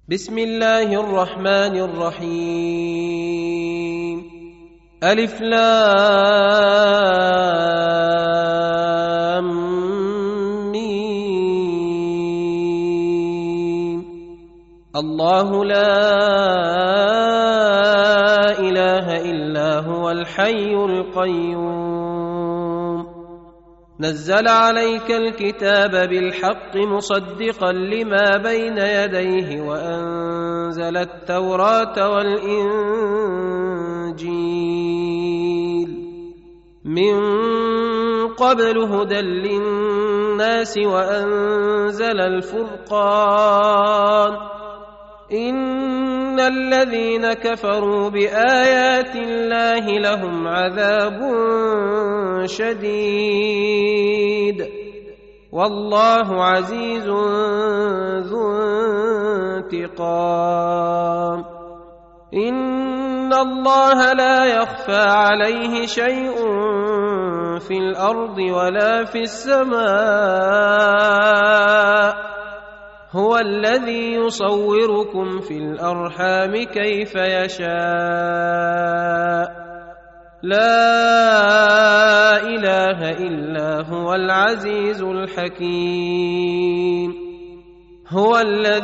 بسم الله الرحمن الرحيم. ألف لام ميم. الله لا إله إلا هو الحي القيوم. نزل عليك الكتاب بالحق مصدقا لما بين يديه وأنزل التوراة والإنجيل من قبل هدى للناس وأنزل الفرقان. إن الذين كفروا بآيات الله لهم عذاب شديد والله عزيز ذو انتقام. إن الله لا يخفى عليه شيء في الأرض ولا في السماء. هو الذي يصوركم في الأرحام كيف يشاء. لا إله إلا هو العزيز الحكيم. هو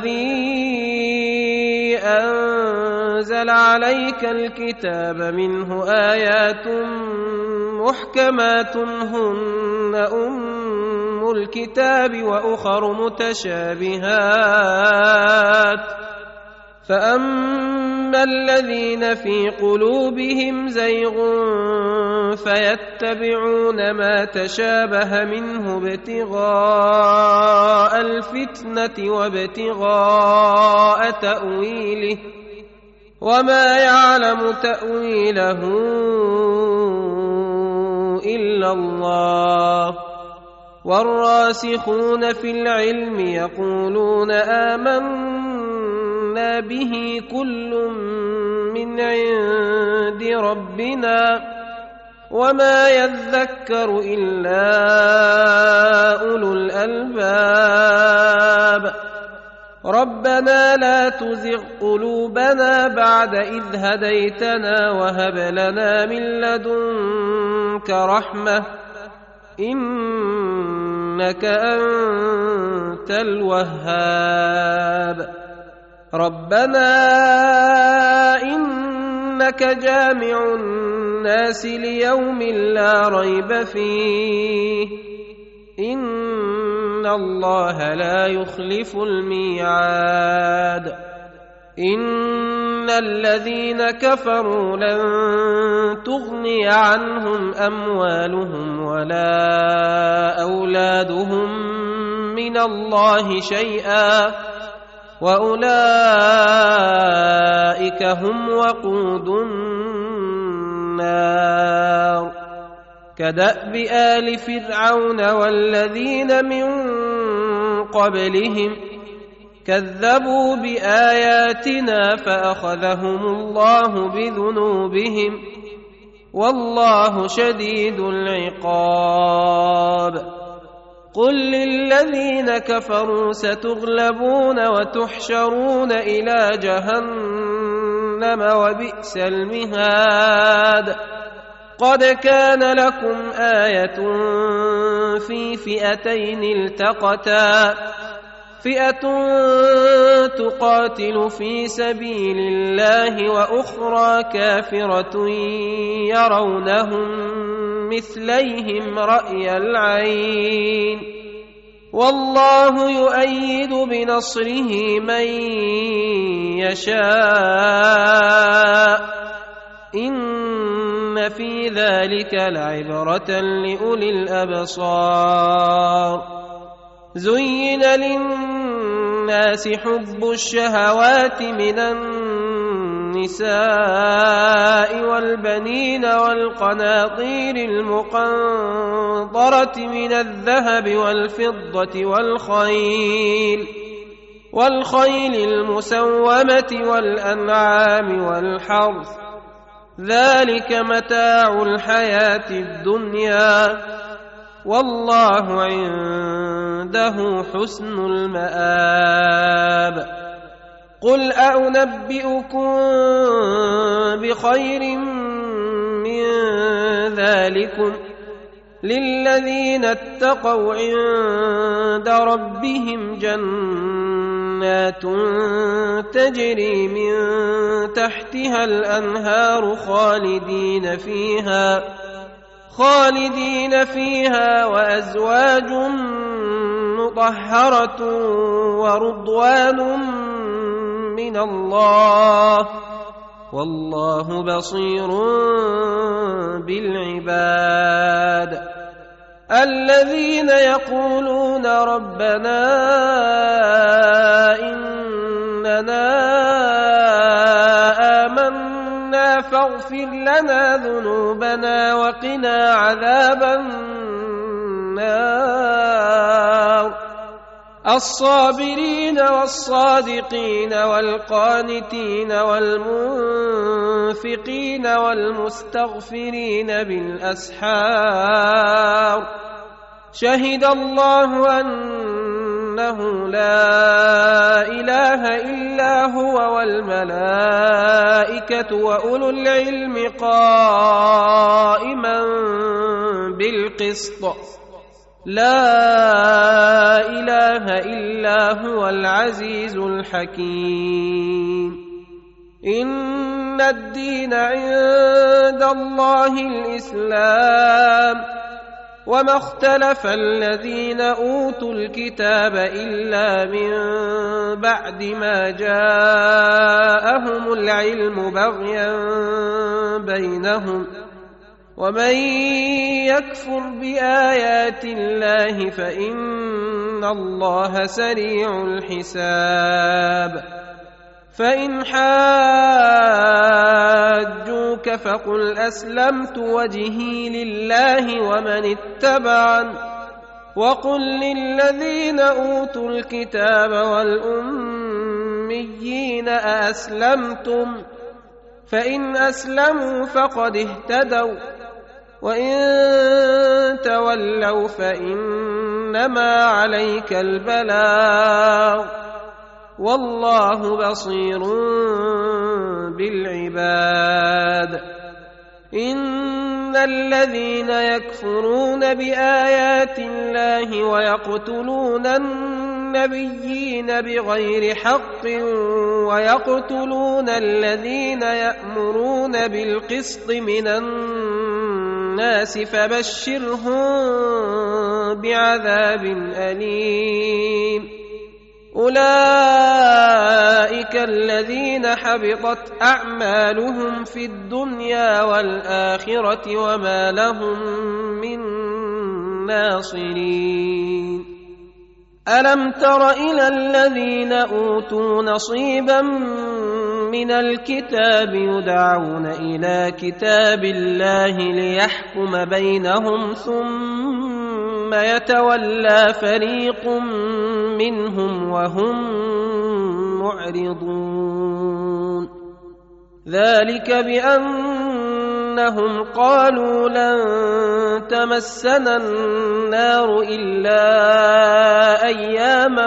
الذي أنزل عليك الكتاب منه آيات محكمات هن أم الكتاب وأخر متشابهات. فأما الذين في قلوبهم زيغ فيتبعون ما تشابه منه ابتغاء الفتنة وابتغاء تأويله وما يعلم تأويله إلا الله. والراسخون في العلم يقولون آمنا به كل من عند ربنا وما يذكر إلا أولو الألباب. ربنا لا تزغ قلوبنا بعد إذ هديتنا وهب لنا من لدنك رحمة إنك أنت الوهاب. ربنا إنك جامع الناس ليوم لا ريب فيه إن الله لا يخلف الميعاد. إن الذين كفروا لن تغني عنهم أموالهم ولا أولادهم من الله شيئا وأولئك هم وقود النار. كدأب آل فرعون والذين من قبلهم كذبوا بآياتنا فأخذهم الله بذنوبهم والله شديد العقاب. قل للذين كفروا ستغلبون وتحشرون إلى جهنم وبئس المهاد. قد كان لكم آية في فئتين التقتا فئة تقاتل في سبيل الله وأخرى كافرة يرونهم مثليهم رأي العين والله يؤيد بنصره من يشاء. إن في ذلك لعبرة لأولي الأبصار. زين للناس حب الشهوات من النساء والبنين والقناطير المقنطرة من الذهب والفضة والخيل المسومة والأنعام والحرث ذلك متاع الحياة الدنيا والله عنده حسن المآب. قل أنبئكم بخير من ذلكم للذين اتقوا عند ربهم جنات تجري من تحتها الأنهار خالدين فيها وأزواج مطهرة ورضوان من الله والله بصير بالعباد الذين يقولون ربنا إننا آمنا فاغفر لنا ذنوبنا وقنا عذاب النار الصابرين والصادقين والقانتين والمنفقين والمستغفرين بالأسحار شهد الله أنه لا إله إلا هو والملائكة وأولو العلم قائما بالقسط لا إله إلا هو العزيز الحكيم إن الدين عند الله الإسلام وما اختلف الذين أوتوا الكتاب إلا من بعد ما جاءهم العلم بغيا بينهم ومن يكفر بآيات الله فإن الله سريع الحساب فإن حاجوك فقل أسلمت وجهي لله ومن اتبعن وقل للذين أوتوا الكتاب والأميين أأسلمتم فإن أسلموا فقد اهتدوا وإن تولوا فإنما عليك البلاغ والله بصير بالعباد إن الذين يكفرون بآيات الله ويقتلون النبيين بغير حق ويقتلون الذين يأمرون بالقسط من الناس فبشرهم بعذاب أليم أولئك الذين حبطت أعمالهم في الدنيا والآخرة وما لهم من ناصرين ألم تر إلى الذين أوتوا نصيبا من الكتاب يدعون إلى كتاب الله ليحكم بينهم ثم يتولى فريق منهم وهم معرضون ذلك بأنهم قالوا لن تمسنا النار إلا أياما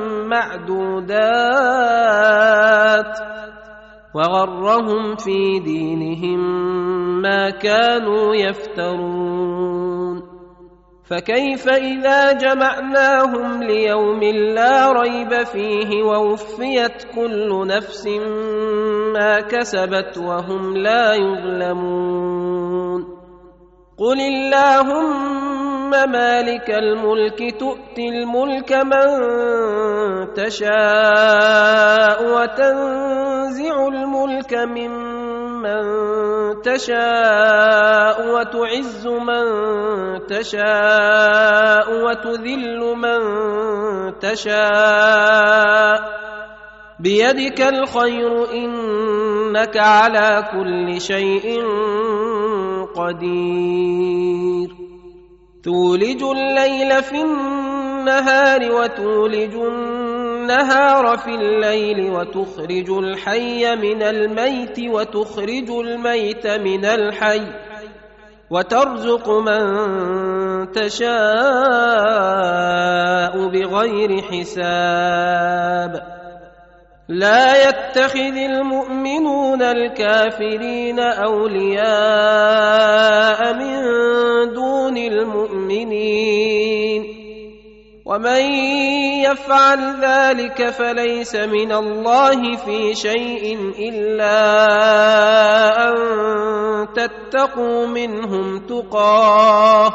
معدودات وغرهم في دينهم ما كانوا يفترون فكيف إذا جمعناهم ليوم لا ريب فيه ووفيت كل نفس ما كسبت وهم لا يظلمون قل اللهم مالك الملك تؤتي الملك من تشاء وتنزع الملك ممن تشاء وتعز من تشاء وتذل من تشاء بيدك الخير إنك على كل شيء قدير تولج الليل في النهار وتولج النهار في الليل وتخرج الحي من الميت وتخرج الميت من الحي وترزق من تشاء بغير حساب لا يتخذ المؤمنون الكافرين أولياء من دون المؤمنين ومن يفعل ذلك فليس من الله في شيء إلا أن تتقوا منهم تقاه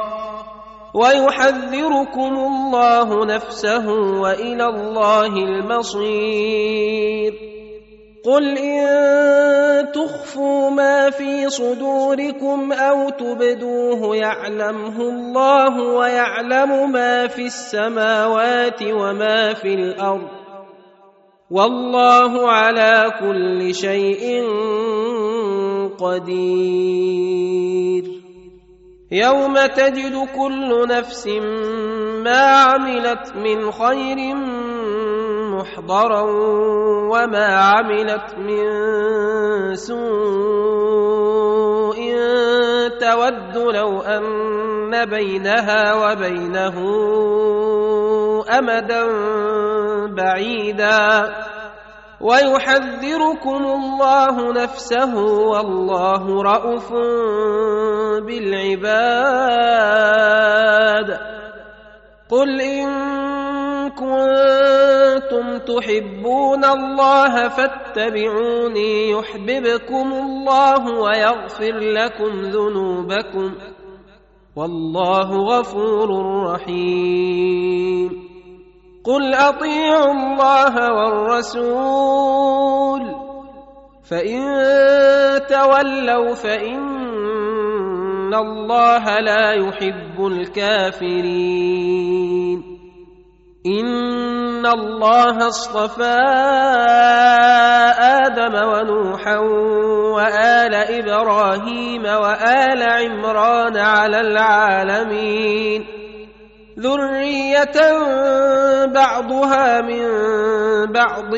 ويحذركم الله نفسه وإلى الله المصير. قل إن تخفوا ما في صدوركم أو تبدوه يعلمه الله ويعلم ما في السماوات وما في الأرض والله على كل شيء قدير. يوم تجد كل نفس ما عملت من خير محضرا وما عملت من سوء تود لو أن بينها وبينه أمدا بعيدا ويحذركم الله نفسه والله رءوف بالعباد. قل إن كنتم تحبون الله فاتبعوني يحببكم الله ويغفر لكم ذنوبكم والله غفور رحيم. قل أطيعوا الله والرسول فإن تولوا فإن الله لا يحب الكافرين. إن الله اصطفى آدم ونوحا وآل إبراهيم وآل عمران على العالمين ذرية بعضها من بعض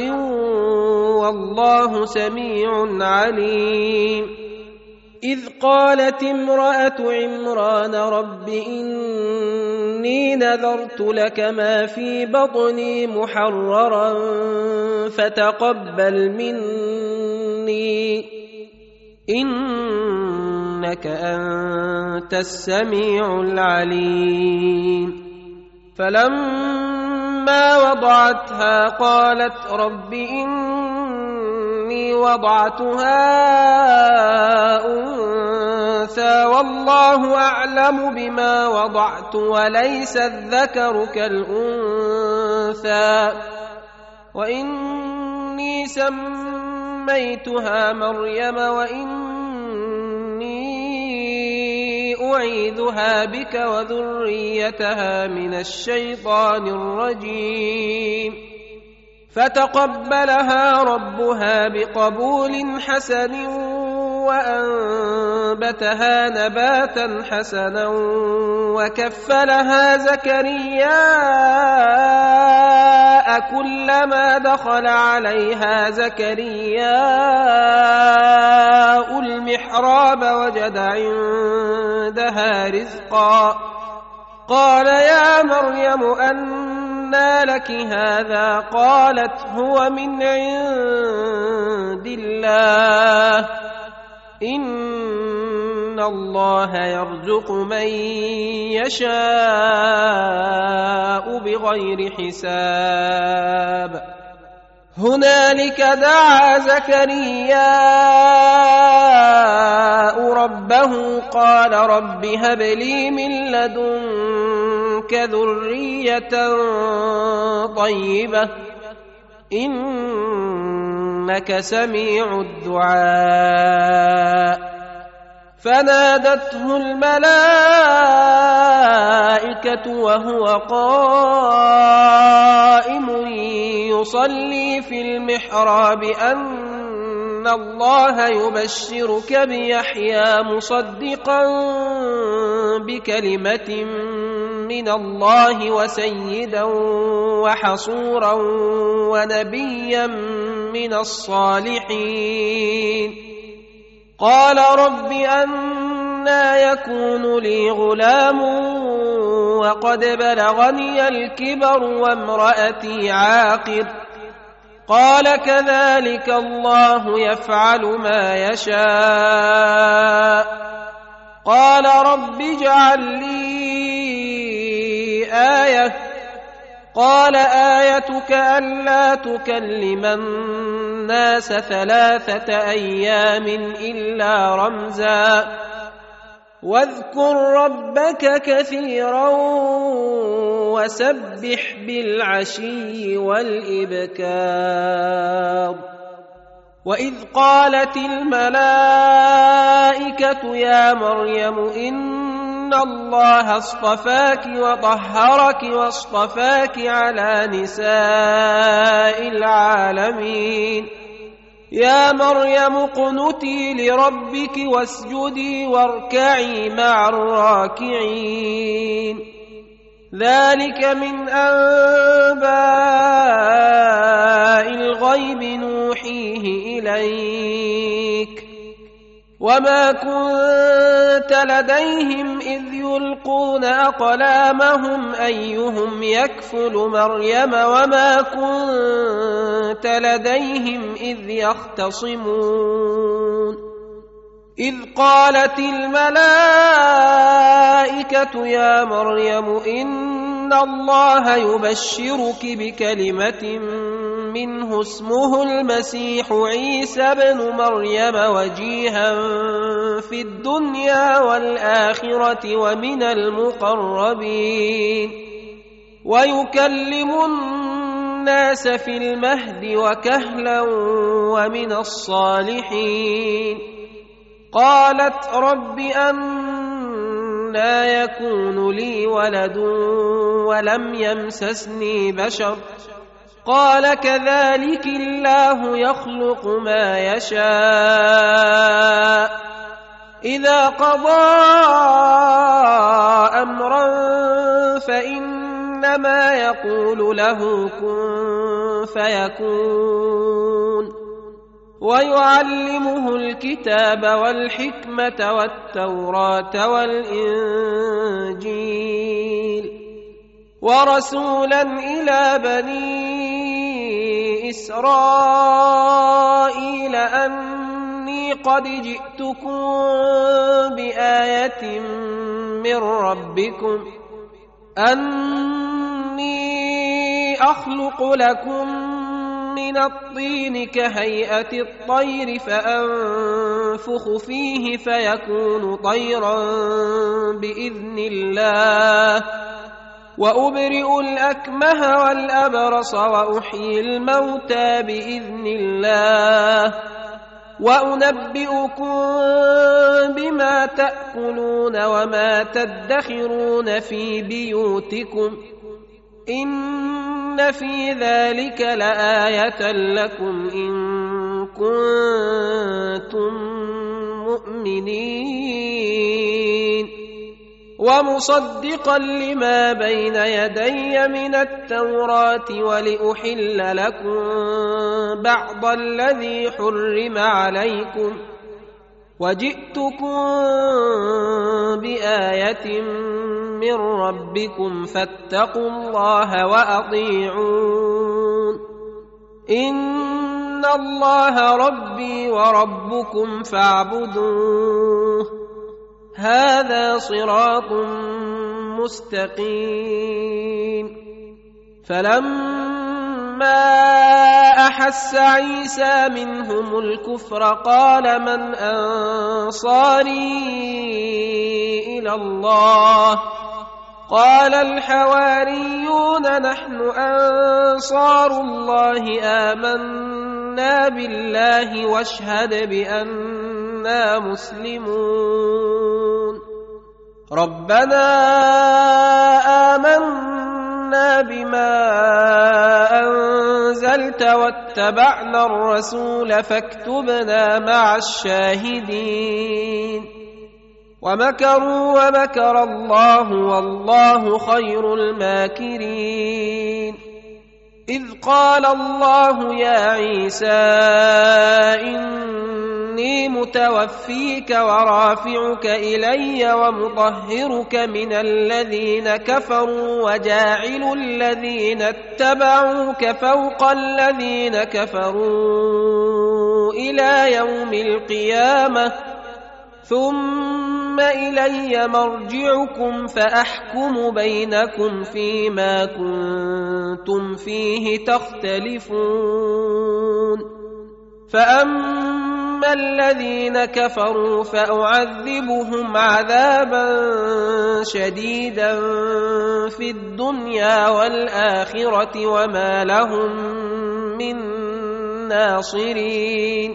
والله سميع عليم. إذ قالت امرأة عمران رب إني نذرت لك ما في بطني محررا فتقبل مني إنك أنت السميع العليم. فلما وضعتها قالت رب إني وضعتها أنثى والله أعلم بما وضعت وليس الذكر كالأنثى وإني سميتها مريم وإني أعيذها بك وذريتها من الشيطان الرجيم. فتقبلها ربها بقبول حسن وأنبتها نباتا حسنا وكفلها زكريا كلما دخل عليها زكريا المحراب وجد عندها رزقا قال يا مريم أنى لك هذا قالت هو من عند الله إن الله يرزق من يشاء بغير حساب. هنالك دعا زكريا ربه قال رب هب لي من لدنك ذرية طيبة إنك سميع الدعاء. فنادته الملائكة وهو قائم يصلي في المحراب أن الله يبشرك بيحيى مصدقا بكلمة من الله وسيدا وحصورا ونبيا من الصالحين. قال رب أنى يكون لي غلام وقد بلغني الكبر وامرأتي عاقر قال كذلك الله يفعل ما يشاء قال رب اجعل لي آية قال آيتك ألا تكلم الناس 3 أيام إلا رمزا واذكر ربك كثيرا وسبح بالعشي والإبكار وإذ قالت الملائكة يا مريم إن الله اصطفاك وطهرك واصطفاك على نساء العالمين يا مريم اقنتي لربك واسجدي واركعي مع الراكعين ذلك من أنباء الغيب نوحيه إليك وما كنت لديهم إذ يلقون أقلامهم أيهم يكفل مريم وما كنت لديهم إذ يختصمون إذ قالت الملائكة يا مريم إن الله يبشرك بكلمة منه اسمه المسيح عيسى بن مريم وجيها في الدنيا والآخرة ومن المقربين ويكلم الناس في المهد وكهلا ومن الصالحين قالت رب أنى يكون لي ولد ولم يمسسني بشر قال كذلك الله يخلق ما يشاء إذا قضى أمرا فإنما يقول له كن فيكون ويعلمه الكتاب والحكمة والتوراة والإنجيل ورسولا إلى بني إسرائيل أني قد جئتكم بآية من ربكم أني أخلق لكم من الطين كهيئة الطير فأنفخ فيه فيكون طيرا بإذن الله وأبرئ الأكمه والأبرص وأحيي الموتى بإذن الله وأنبئكم بما تأكلون وما تدخرون في بيوتكم إن في ذلك لآية لكم إن كنتم مؤمنين ومصدقا لما بين يدي من التوراة ولأحل لكم بعض الذي حرم عليكم وجئتكم بآية من ربكم فاتقوا الله وأطيعون إن الله ربي وربكم فاعبدوه هذا صراط مستقيم فلما أحس عيسى منهم الكفر قال من أنصاري إلى الله قال الحواريون نحن أنصار الله آمنا بالله واشهد بأننا مسلمون ربنا آمنا بما أنزلت واتبعنا الرسول فاكتبنا مع الشاهدين ومكروا ومكر الله والله خير الماكرين إذ قال الله يا عيسى إني متوفيك ورافعك إلي ومطهرك من الذين كفروا وجاعل الذين اتبعوك فوق الذين كفروا إلى يوم القيامة ثم إلي مرجعكم فأحكم بينكم فيما كنتم فيه تختلفون فأما الذين كفروا فأعذبهم عذابا شديدا في الدنيا والآخرة وما لهم من ناصرين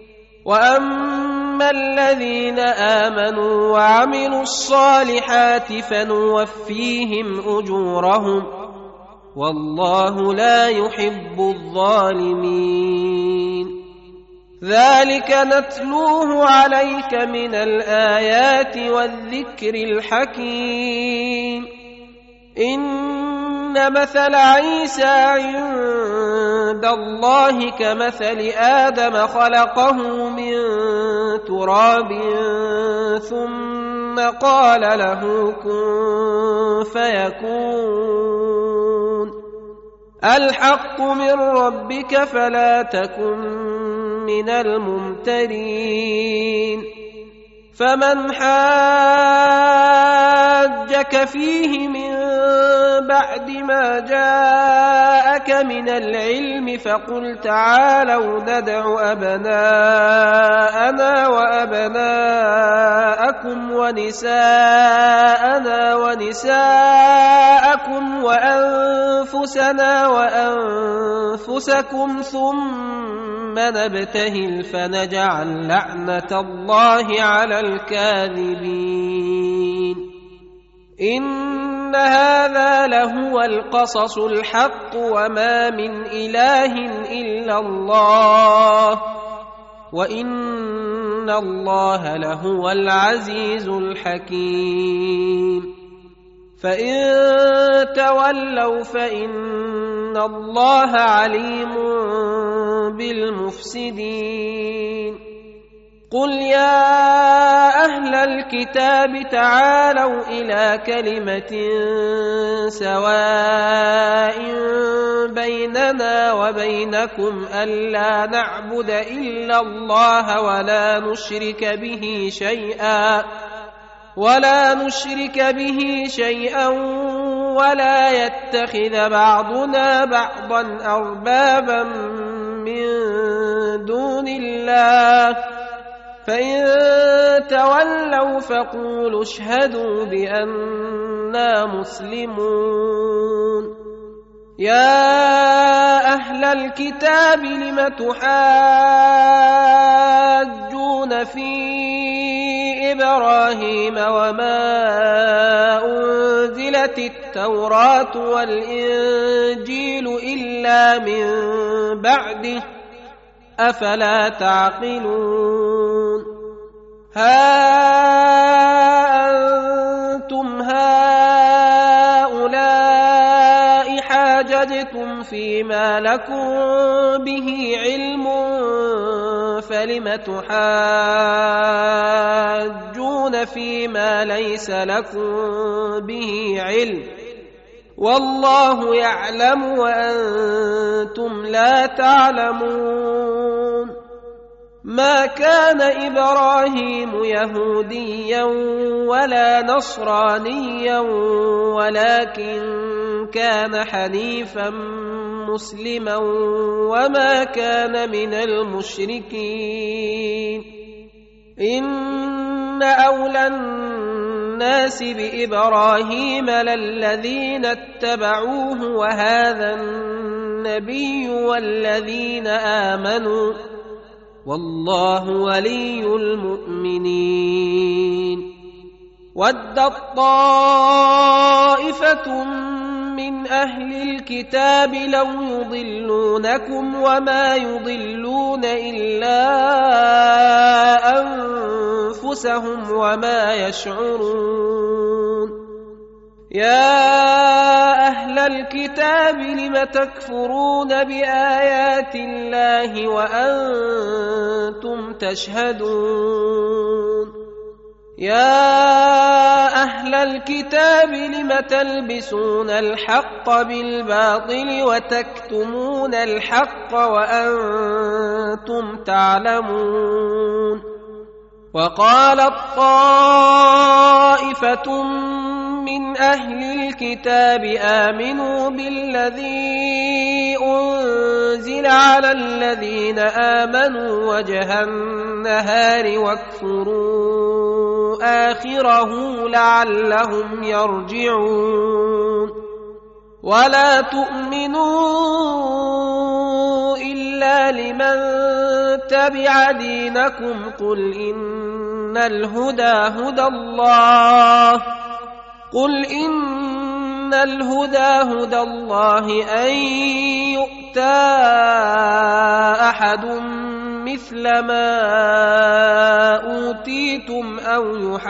وأما الذين آمنوا وعملوا الصالحات فنوفيهم أجورهم والله لا يحب الظالمين ذلك نتلوه عليك من الآيات والذكر الحكيم إن مثل عيسى عند الله كمثل آدم خلقه من تراب ثم قال له كن فيكون الحق من ربك فلا تكن من الممترين فمن حاجك فيه من بعد ما جاءك من العلم فقل تعالوا ندع أبناءنا وأبناءكم ونساءنا ونساءكم وأنفسنا وأنفسكم ثم نبتهل فنجعل لعنة الله على الكاذبين إن هذا لهو القصص الحق وما من إله إلا الله وإن الله لهو العزيز الحكيم فإن تولوا فإن الله عليم بالمفسدين قل يا أهل الكتاب تعالوا إلى كلمة سواء بيننا وبينكم ألا نعبد إلا الله ولا نشرك به شيئا ولا يتخذ بعضنا بعضا أربابا من دون الله فإن تولوا فقولوا اشهدوا بأننا مسلمون يا أهل الكتاب لم تحاجون في إبراهيم وما أنزلت التوراة والإنجيل إلا من بعده أفلا تعقلون ها أنتم هؤلاء حاججتم فيما لكم به علم فلم تحاجون فيما ليس لكم به علم والله يعلم وأنتم لا تعلمون ما كان إبراهيم يهوديا ولا نصرانيا ولكن كان حنيفا مسلما وما كان من المشركين إن أولى الناس بإبراهيم للذين اتبعوه وهذا النبي والذين آمنوا والله ولي المؤمنين ودت طائفة من أهل الكتاب لو يضلونكم وما يضلون إلا أنفسهم وما يشعرون يا أهل الكتاب لم تكفرون بآيات الله وأنتم تشهدون يا أهل الكتاب لم تلبسون الحق بالباطل وتكتمون الحق وأنتم تعلمون وقالت طائفة من أهل الكتاب آمنوا بالذي أنزل على الذين آمنوا وجه النهار واكفروا آخره لعلهم يرجعون ولا تؤمنوا إلا لمن تبع دينكم قل إن الهدى هدى الله أن يؤتى أحد مثل ما أوتيتم أو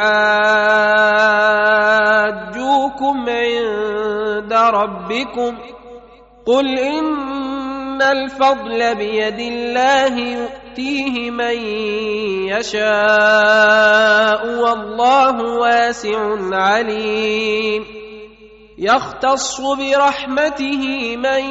يحاجوكم عند ربكم قل إن الفضل بيد الله يؤتيه من يشاء والله واسع عليم يختص برحمته من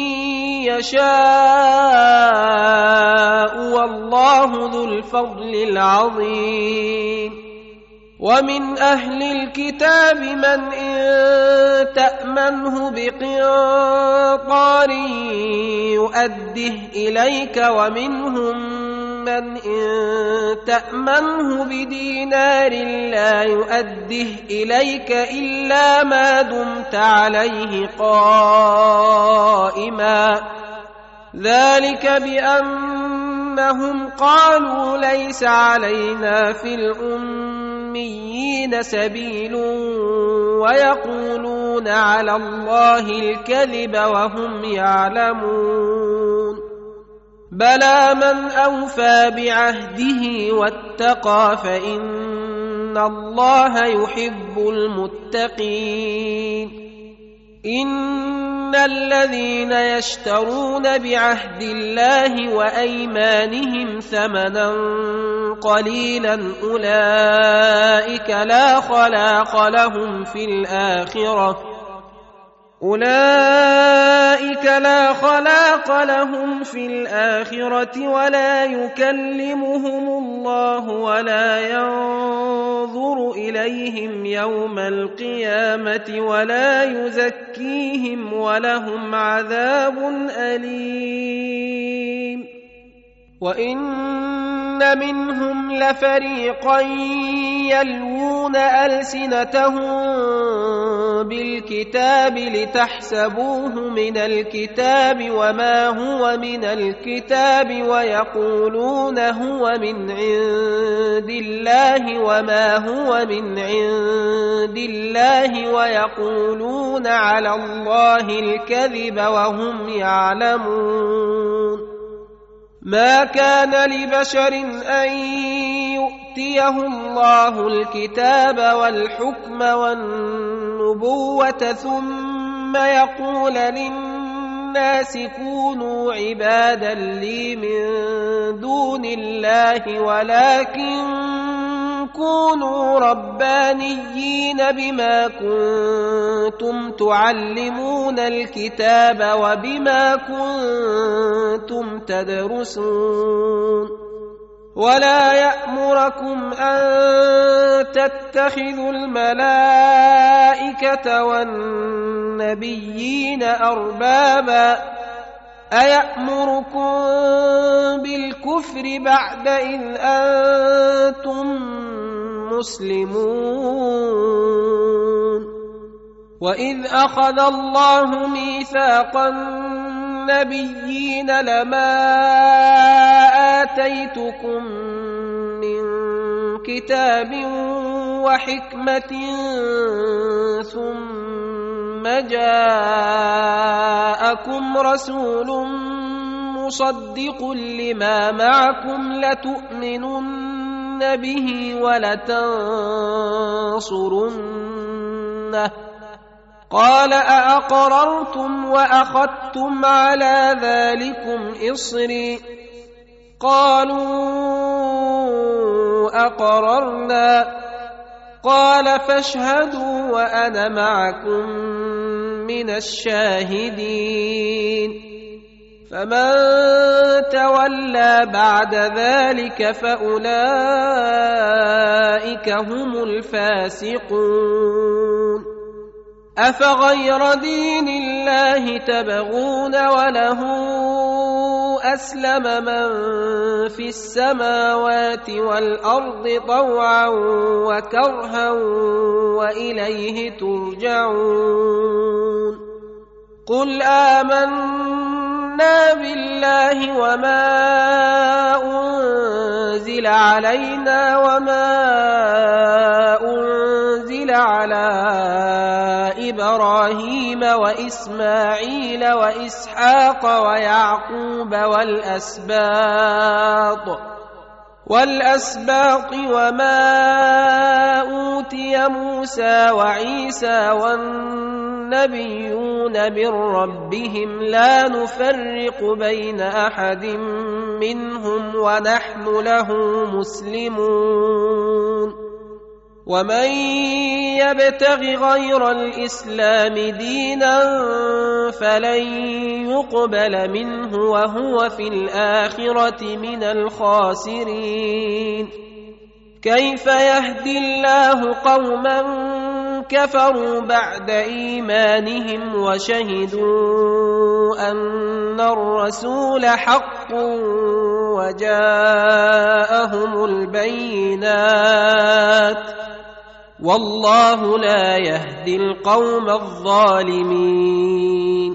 يشاء والله ذو الفضل العظيم ومن أهل الكتاب من إن تأمنه بقنطار يؤده إليك ومنهم من إن تأمنه بدينار لا يؤده إليك إلا ما دمت عليه قائما ذلك بأنهم قالوا ليس علينا في الأميين سبيل ويقولون على الله الكذب وهم يعلمون بلى من أوفى بعهده واتقى فإن الله يحب المتقين إن الذين يشترون بعهد الله وأيمانهم ثمنا قليلا أولئك لا خلاق لهم في الآخرة ولا يكلمهم الله ولا ينظر إليهم يوم القيامة ولا يزكيهم ولهم عذاب أليم وإن منهم لفريقا يلوون ألسنتهم بالكتاب لتحسبوه من الكتاب وما هو من الكتاب ويقولون هو من عند الله وما هو من عند الله ويقولون على الله الكذب وهم يعلمون ما كان لبشر أن يؤتيه الله الكتاب والحكم والنبوة ثم يقول للناس كونوا عبادا لي من دون الله ولكن كونوا ربانيين بما كنتم تعلمون الكتاب وبما كنتم تدرسون ولا يأمركم أن تتخذوا الملائكة والنبيين أربابا أيأمركم بالكفر بعد إذ أنتم مسلمون وإذ أخذ الله ميثاق النبيين لما آتيتكم من كتاب وحكمة ثم جاءكم رسول مصدق لما معكم لتؤمنن به ولتنصرنه قال أأقررتم وأخذتم على ذلكم إصري قالوا أقررنا قال فاشهدوا وأنا معكم من الشاهدين فمن تولى بعد ذلك فأولئك هم الفاسقون أفغير دين الله تبغون وله أسلم من في السماوات والأرض طوعا وكرها وإليه ترجعون قل آمنا بالله وما أنزل علينا وما أنزل على إبراهيم وإسماعيل وإسحاق ويعقوب والأسباط وما أوتي موسى وعيسى والنبيون من ربهم لا نفرق بين أحد منهم ونحن له مسلمون ومن يبتغ غير الإسلام دينا فلن يقبل منه وهو في الآخرة من الخاسرين كيف يهدي الله قوما كفروا بعد إيمانهم وشهدوا أن الرسول حق وجاءهم البينات والله لا يهدي القوم الظالمين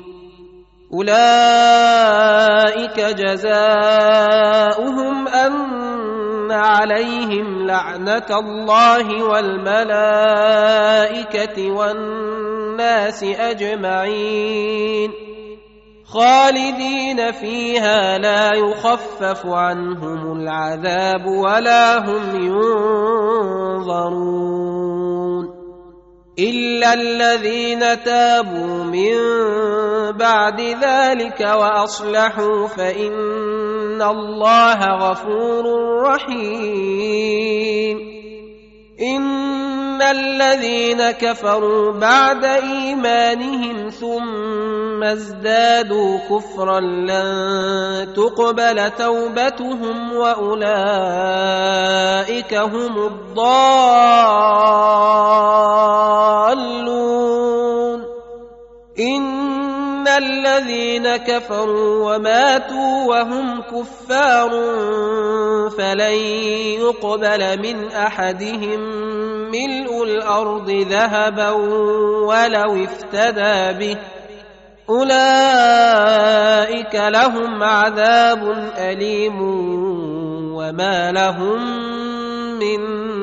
أولئك جزاؤهم أن عليهم لعنة الله والملائكة والناس أجمعين خالدين فيها لا يخفف عنهم العذاب ولا هم ينظرون إلا الذين تابوا من بعد ذلك وأصلحوا فإن الله غفور رحيم إن الذين كفروا بعد إيمانهم ثم ازدادوا كفرا لن تقبل توبتهم وأولئك هم الضالون إن الذين كفروا وماتوا وهم كفار فلن يقبل من أحدهم ملء الأرض ذهبا ولو افتدى به أولئك لهم عذاب أليم وما لهم من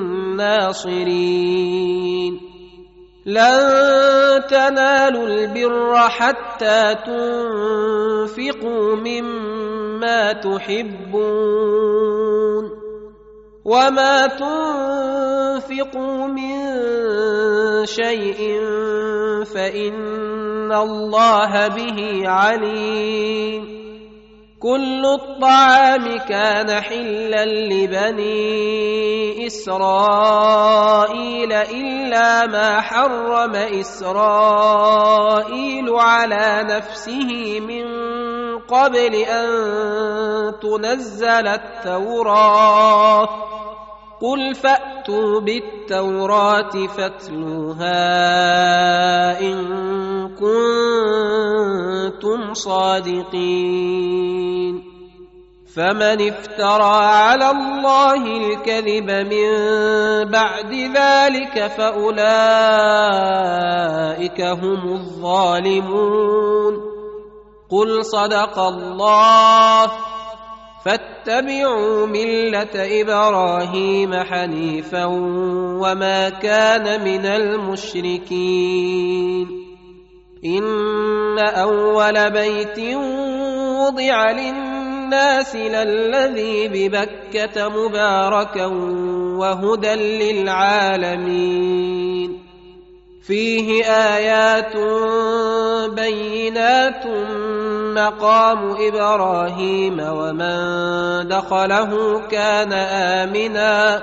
ناصرين لن تنالوا البر حتى تنفقوا مما تحبون وما تنفقوا من شيء فإن الله به عليم كل الطعام كان حلا لبني إسرائيل إلا ما حرم إسرائيل على نفسه من قبل أن تنزل التوراة قل فأتوا بالتوراة فاتلوها إن كنتم صادقين فمن افترى على الله الكذب من بعد ذلك فأولئك هم الظالمون قل صدق الله فاتبعوا ملة إبراهيم حنيفا وما كان من المشركين إن أول بيت وضع للناس للذي ببكة مباركا وهدى للعالمين فيه آيات بينات مقام إبراهيم ومن دخله كان آمنا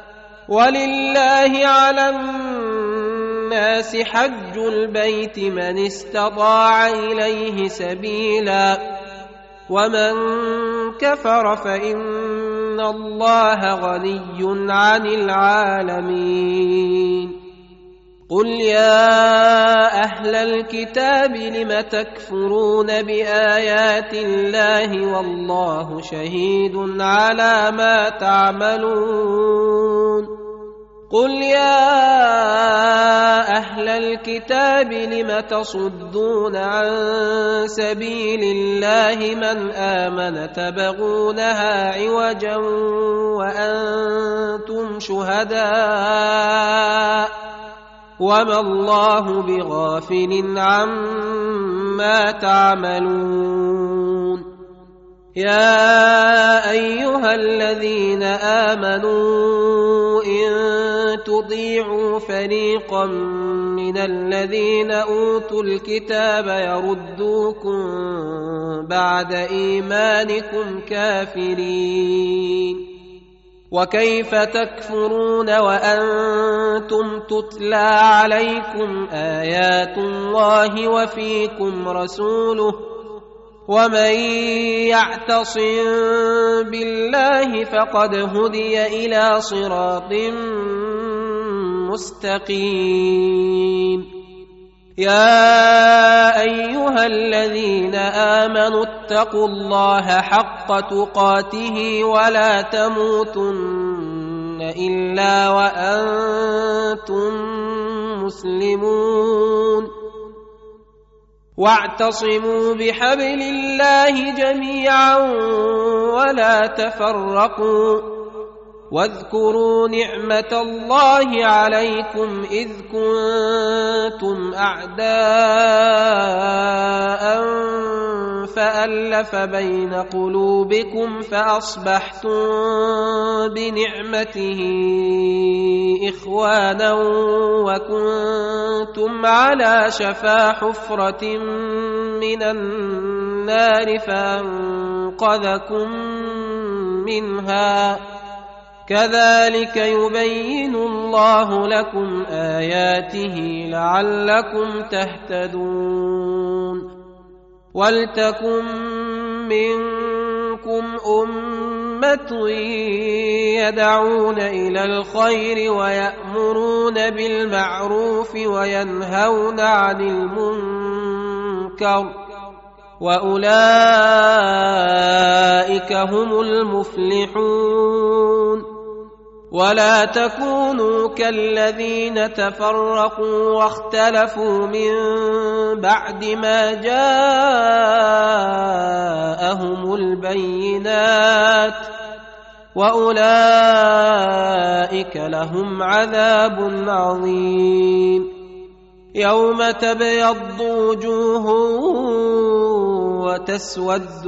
ولله على الناس حج البيت من استطاع إليه سبيلا ومن كفر فإن الله غني عن العالمين قل يا أهل الكتاب لم تكفرون بآيات الله والله شهيد على ما تعملون قل يا أهل الكتاب لم تصدون عن سبيل الله من آمن تبغونها عوجا وأنتم شهداء وما الله بغافل عما تعملون يا أيها الذين آمنوا إن تطيعوا فريقا من الذين أوتوا الكتاب يردوكم بعد إيمانكم كافرين وكيف تكفرون وأنتم تتلى عليكم آيات الله وفيكم رسوله ومن يعتصم بالله فقد هدي إلى صراط مستقيم يا أيها الذين آمنوا اتقوا الله حق تقاته ولا تموتن إلا وأنتم مسلمون واعتصموا بحبل الله جميعا ولا تفرقوا واذكروا نعمة الله عليكم إذ كنتم أعداء فألف بين قلوبكم فأصبحتم بنعمته إخوانا وكنتم على شفا حفرة من النار فأنقذكم منها كذلك يبين الله لكم آياته لعلكم تهتدون ولتكن منكم أمة يدعون إلى الخير ويأمرون بالمعروف وينهون عن المنكر وأولئك هم المفلحون ولا تكونوا كالذين تفرقوا واختلفوا من بعد ما جاءهم البينات وأولئك لهم عذاب عظيم يوم تبيض وجوه وتسود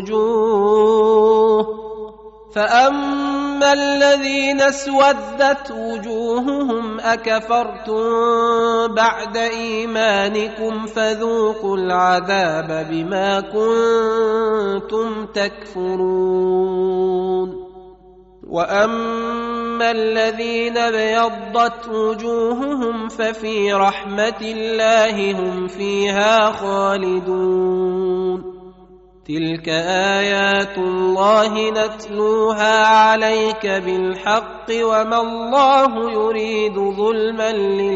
وجوه فأما الذين اسودت وجوههم أكفرتم بعد إيمانكم فذوقوا العذاب بما كنتم تكفرون وأما الذين ابيضت وجوههم ففي رحمة الله هم فيها خالدون تلك آيات الله نتلوها عليك بالحق وما الله يريد ظلما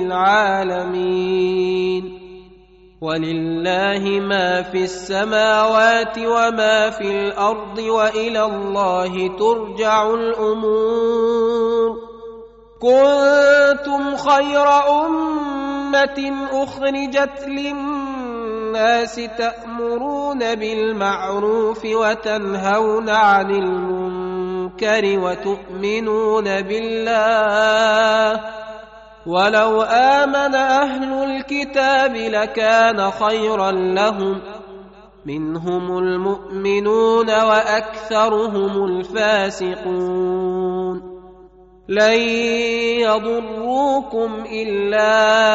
للعالمين ولله ما في السماوات وما في الأرض وإلى الله ترجع الأمور كنتم خير أمة أخرجت للناس تأمرون بالمعروف وتنهون عن المنكر وتؤمنون بالله ولو آمن أهل الكتاب لكان خيرا لهم منهم المؤمنون وأكثرهم الفاسقون لن يضروكم إلا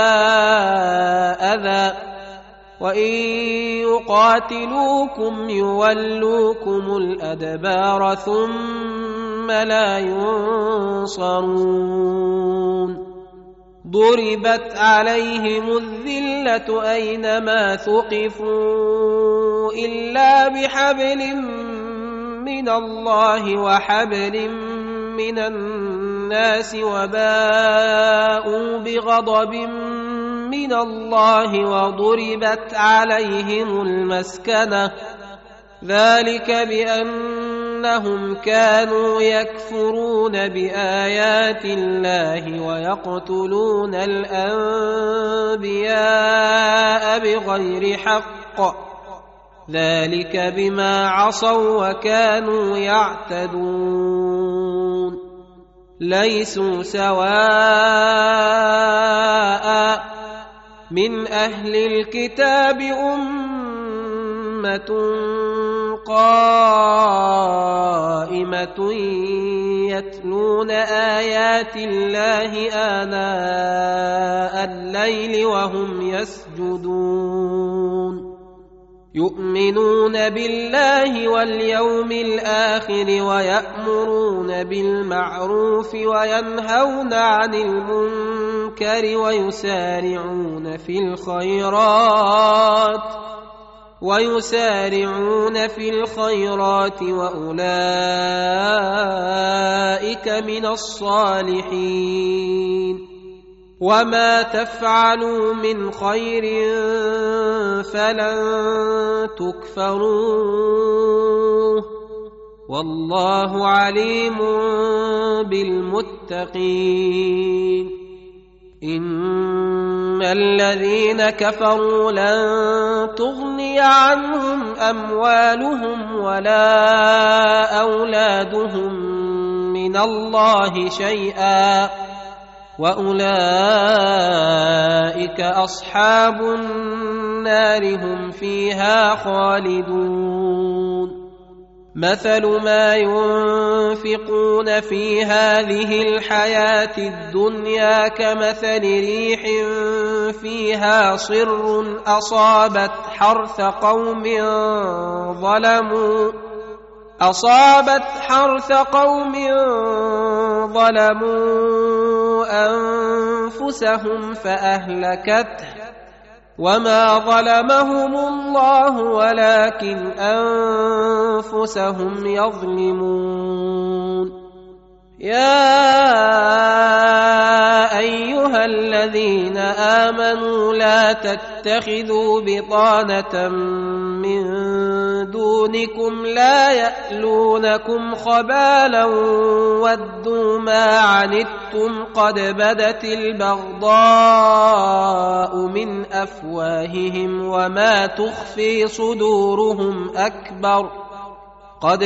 أذى وإن يقاتلوكم يولوكم الأدبار ثم لا ينصرون ضربت عليهم الذلة أينما ثقفوا إلا بحبل من الله وحبل من الناس وباءوا بغضب من الله وضربت عليهم المسكنة ذلك بأنهم كانوا يكفرون بآيات الله ويقتلون الأنبياء بغير حق ذلك بما عصوا وكانوا يعتدون ليسوا سواء من أهل الكتاب أمة قائمة يتلون آيات الله آناء الليل وهم يسجدون يؤمنون بالله واليوم الآخر ويأمرون بالمعروف وينهون عن المنكر ويسارعون في الخيرات وأولئك من الصالحين وما تفعلوا من خير فلن تكفروه والله عليم بالمتقين إن الذين كفروا لن تغني عنهم أموالهم ولا أولادهم من الله شيئا وأولئك أصحاب النار هم فيها خالدون مثل ما ينفقون في هذه الحياة الدنيا كمثل ريح فيها صر أصابت حرث قوم ظلموا أنفسهم فأهلكته وما ظلمهم الله ولكن أنفسهم يظلمون يا أيها الذين آمنوا لا تتخذوا بطانة من دونكم لا يألونكم خبالا ودوا ما عنتم قد بدت البغضاء من أفواههم وما تخفي صدورهم أكبر قد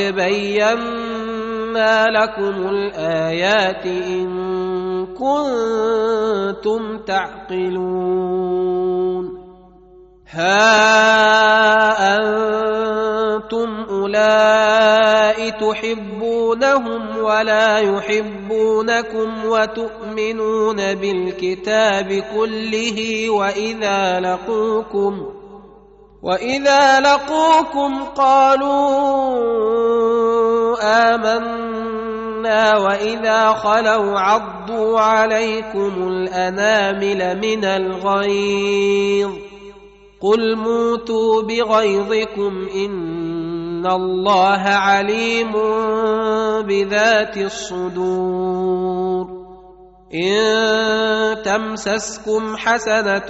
بينا لكم الآيات إن كنتم تعقلون ها أنتم أولئك تحبونهم ولا يحبونكم وتؤمنون بالكتاب كله وإذا لقوكم قالوا آمنا وإذا خلوا عضوا عليكم الأنامل من الغيظ قل موتوا بغيظكم إن الله عليم بذات الصدور إن تمسسكم حسنة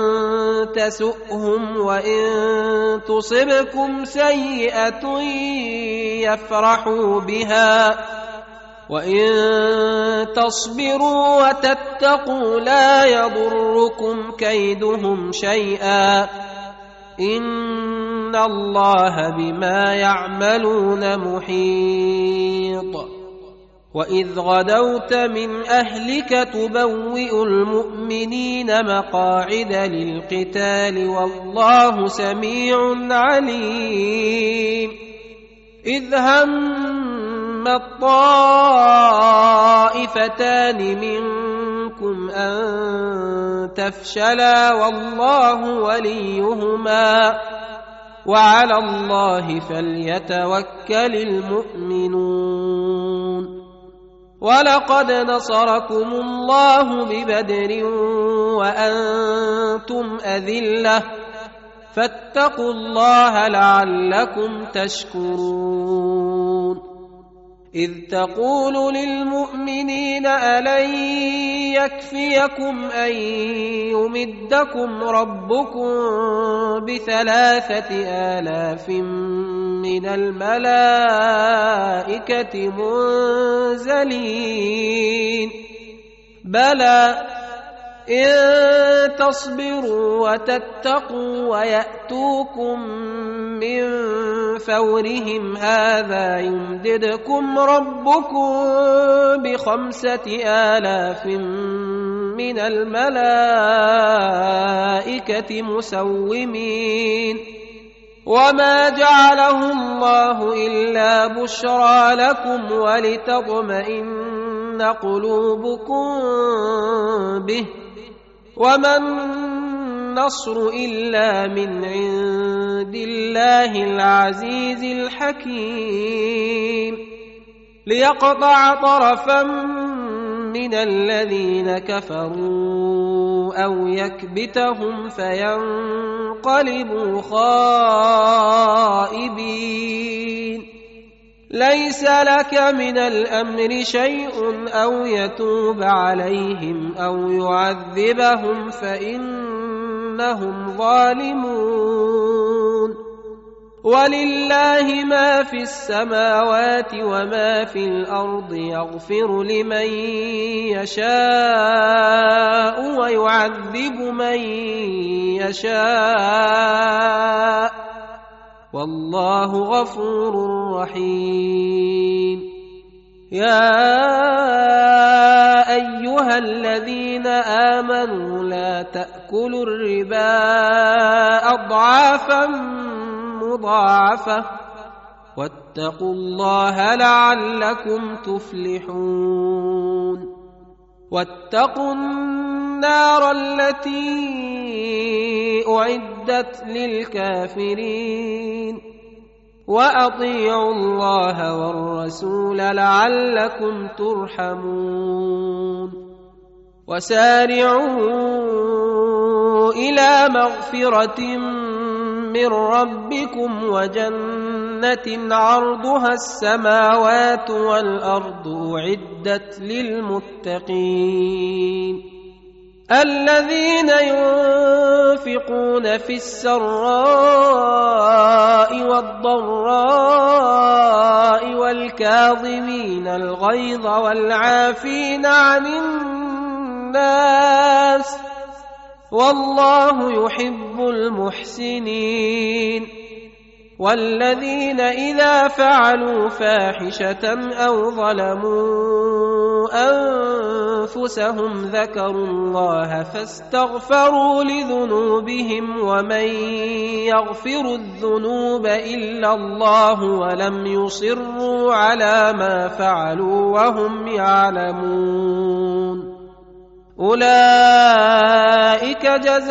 تسؤهم وإن تصبكم سيئة يفرحوا بها وإن تصبروا وتتقوا لا يضركم كيدهم شيئا إن الله بما يعملون محيط وإذ غدوت من أهلك تبوئ المؤمنين مقاعد للقتال والله سميع عليم إذ هم الطائفتان منكم أن تفشلا والله وليهما وعلى الله فليتوكل المؤمنون ولقد نصركم الله ببدر وأنتم أذلة فاتقوا الله لعلكم تشكرون إذ تقول للمؤمنين ألن يكفيكم أن يمدكم ربكم ب3,000 من الملائكة منزلين بلى إن تصبروا وتتقوا ويأتوكم من فورهم هذا يمددكم ربكم ب5,000 من الملائكة مسومين وما جعله الله إلا بشرى لكم ولتطمئن قلوبكم به وما النصر إلا من عند الله العزيز الحكيم ليقطع طرفا من الذين كفروا أو يكبتهم فينقلبوا خائبين ليس لك من الأمر شيء أو يتوب عليهم أو يعذبهم فإنهم ظالمون ولله ما في السماوات وما في الأرض يغفر لمن يشاء ويعذب من يشاء والله غفور رحيم يا أيها الذين آمنوا لا تأكلوا الربا أضعافا مضاعفة واتقوا الله لعلكم تفلحون واتقوا النار التي أعدت للكافرين وأطيعوا الله والرسول لعلكم ترحمون وسارعوا إلى مغفرة من ربكم وجنة عرضها السماوات والأرض أعدت للمتقين الذين ينفقون في السراء والضراء والكاظمين الغيظ والعافين عن الناس والله يحب المحسنين والذين إذا فعلوا فاحشة أو ظلموا أنفسهم ذكروا الله فاستغفروا لذنوبهم ومن يغفر الذنوب إلا الله ولم يصروا على ما فعلوا وهم يعلمون أولئك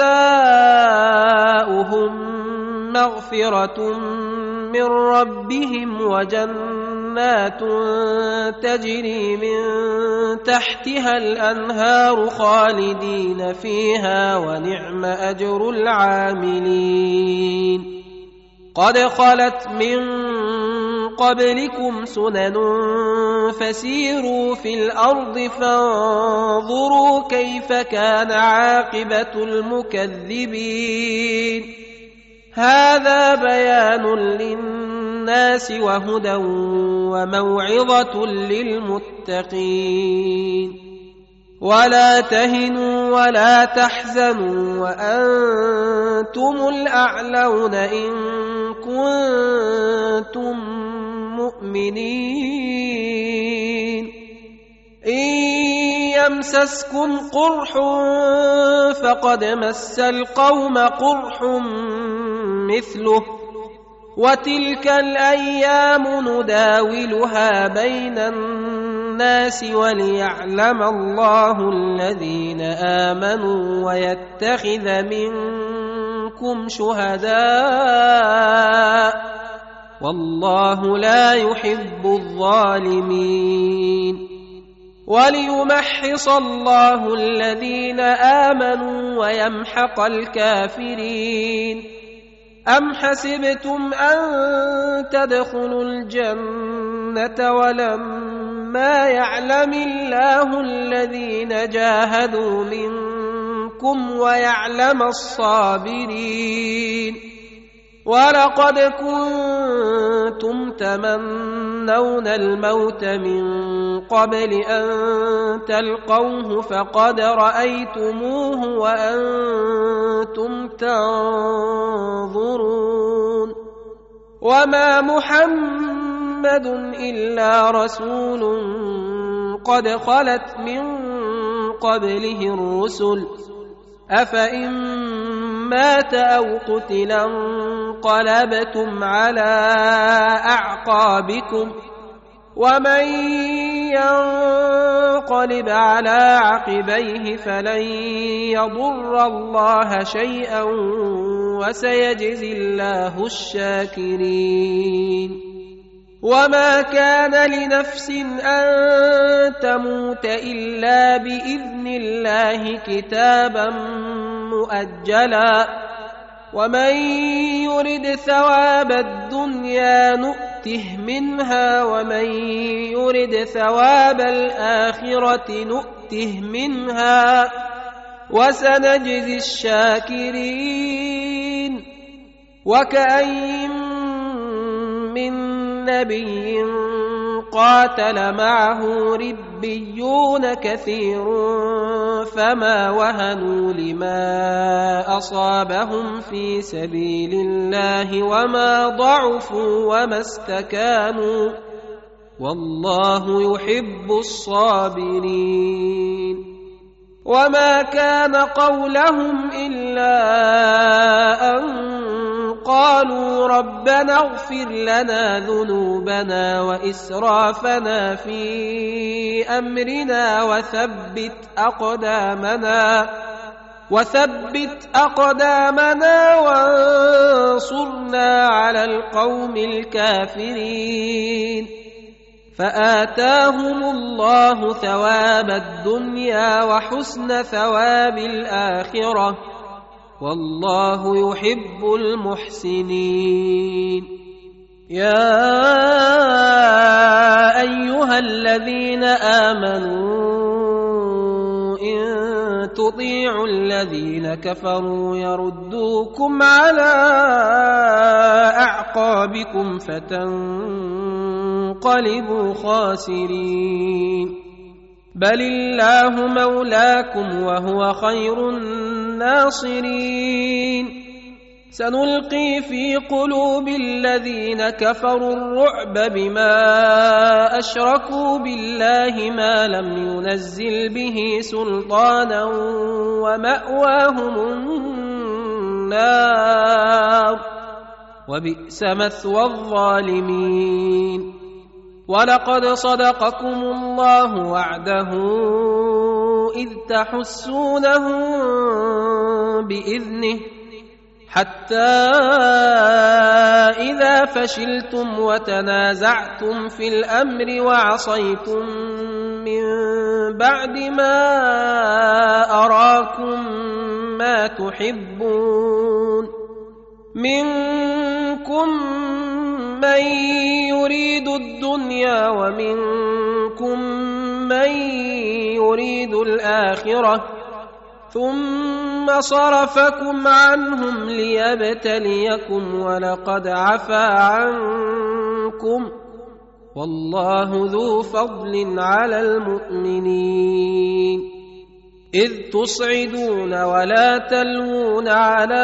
جزاؤهم مغفرة من ربهم وجنات تجري من تحتها الأنهار خالدين فيها ونعم أجر العاملين قد خلت من قبلكم سنن فسيروا في الأرض فانظروا كيف كان عاقبة المكذبين هذا بيان للناس وهدى وموعظة للمتقين ولا تهنوا ولا تحزنوا وأنتم الأعلون إن كنتم مؤمنين إن يمسسكم قرح فقد مس القوم قرح مثله وتلك الأيام نداولها بين الناس وليعلم الله الذين آمنوا ويتخذ منكم شهداء والله لا يحب الظالمين وليمحص الله الذين آمنوا ويمحق الكافرين أم حسبتم أن تدخلوا الجنة ولما يعلم الله الذين جاهدوا منكم ويعلم الصابرين ولقد كنتم تمنون الموت من قبل أن تلقوه فقد رأيتموه وأنتم تنظرون وما محمد إلا رسول قد خلت من قبله الرسل أفإن مات أو قتل انقلبتم على أعقابكم ومن ينقلب على عقبيه فلن يضر الله شيئا وسيجزي الله الشاكرين وما كان لنفس أن تموت إلا بإذن الله كتابا مؤجلا ومن يرد ثواب الدنيا نؤته منها ومن يرد ثواب الآخرة نؤته منها وسنجزي الشاكرين وكأين من نبي قاتل معه ربيون كثير فما وهنوا لما أصابهم في سبيل الله وما ضعفوا وما استكانوا والله يحب الصابرين وما كان قولهم إلا أن قالوا ربنا اغفر لنا ذنوبنا وإسرافنا في أمرنا وثبت أقدامنا وانصرنا على القوم الكافرين فآتاهم الله ثواب الدنيا وحسن ثواب الآخرة والله يحب المحسنين يا أيها الذين آمنوا إن تطيعوا الذين كفروا يردوكم على أعقابكم فتنقلبوا خاسرين بل الله مولاكم وهو خير الناصرين سنلقي في قلوب الذين كفروا الرعب بما أشركوا بالله ما لم ينزل به سلطانا ومأواهم النار وبئس مثوى الظالمين ولقد صدقكم الله وعده إذ تحسونهم بإذنه حتى إذا فشلتم وتنازعتم في الأمر وعصيتم من بعد ما أراكم ما تحبون منكم من يريد الدنيا ومنكم من يريد الآخرة ثم صرفكم عنهم ليبتليكم ولقد عفا عنكم والله ذو فضل على المؤمنين إذ تصعدون ولا تلوون على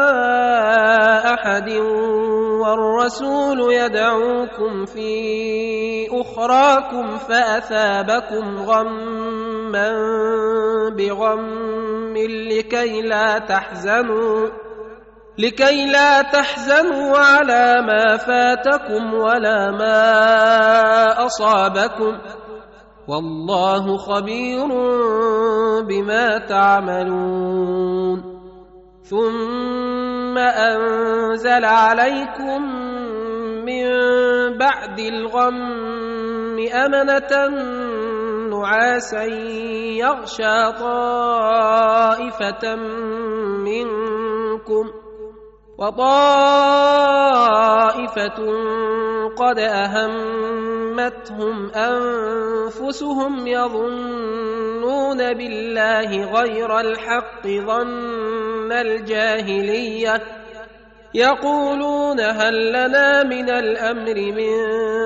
أحد والرسول يدعوكم في أخراكم فأثابكم غما بغم لكي لا تحزنوا لكي لا تحزنوا على ما فاتكم ولا ما أصابكم والله خبير بما تعملون ثم أنزل عليكم من بعد الغم أمنة نعاسا يغشى طائفة منكم وطائفة قد أهمتهم أنفسهم يظنون بالله غير الحق ظن الجاهلية يقولون هل لنا من الأمر من